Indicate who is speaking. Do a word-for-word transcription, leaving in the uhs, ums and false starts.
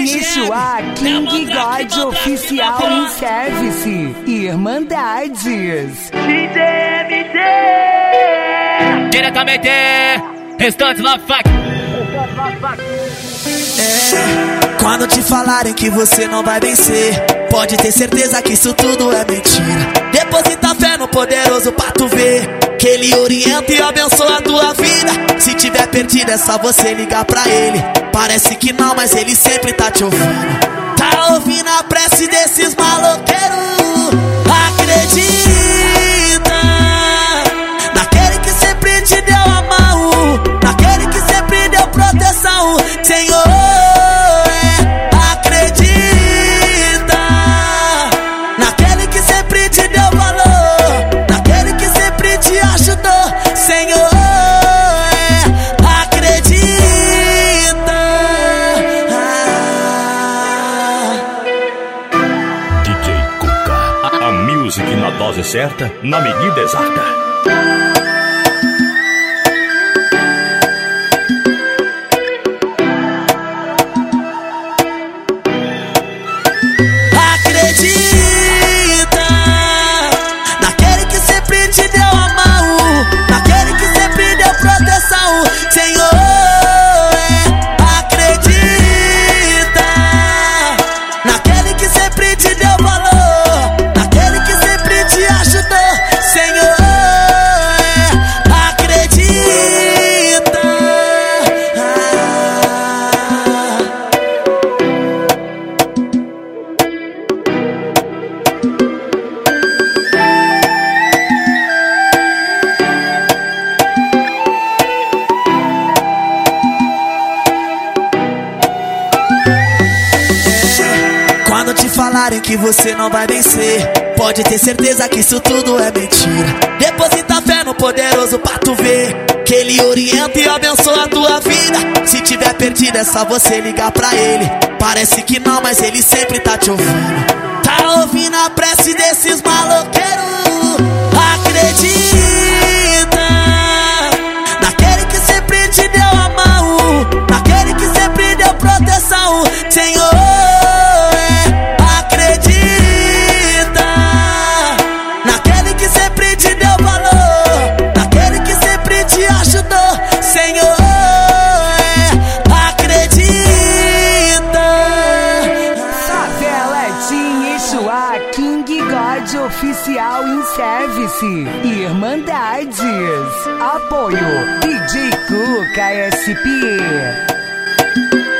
Speaker 1: Yeshua, King God Oficial em Service, Irmandades.
Speaker 2: D J M D
Speaker 3: Diretamente, Restante Love Fuck.
Speaker 4: É, quando te falarem que você não vai vencer, pode ter certeza que isso tudo é mentira. Deposita fé no poderoso pra tu ver que ele orienta e abençoa a tua vida. Se tiver perdido é só você ligar pra ele. Parece que não, mas ele sempre tá te ouvindo. Tá ouvindo a prece desses maloqueiros. Acredita naquele que sempre te deu a mão, naquele que sempre deu proteção, Senhor. É, acredita naquele que sempre te deu valor, naquele que sempre te ajudou, Senhor. É, acredita. Ah.
Speaker 5: D J Cuca, a, a music na dose certa, na medida exata.
Speaker 4: Acredita naquele que sempre te deu a mão, naquele que sempre deu proteção, Senhor. É, acredita naquele que sempre te deu valor, naquele que sempre te ajudou, Senhor. É, acredita. Quando te falarem que você não vai vencer, pode ter certeza que isso tudo é mentira. Deposita fé no poderoso pra tu ver que ele orienta e abençoa a tua vida. Se tiver perdido é só você ligar pra ele. Parece que não, mas ele sempre tá te ouvindo. Tá ouvindo a prece desses maloqueiros. Acredita naquele que sempre te deu a mão, naquele que sempre deu proteção, Senhor.
Speaker 1: King God Oficial em Service, Irmandades. Apoio D J Cuca S P.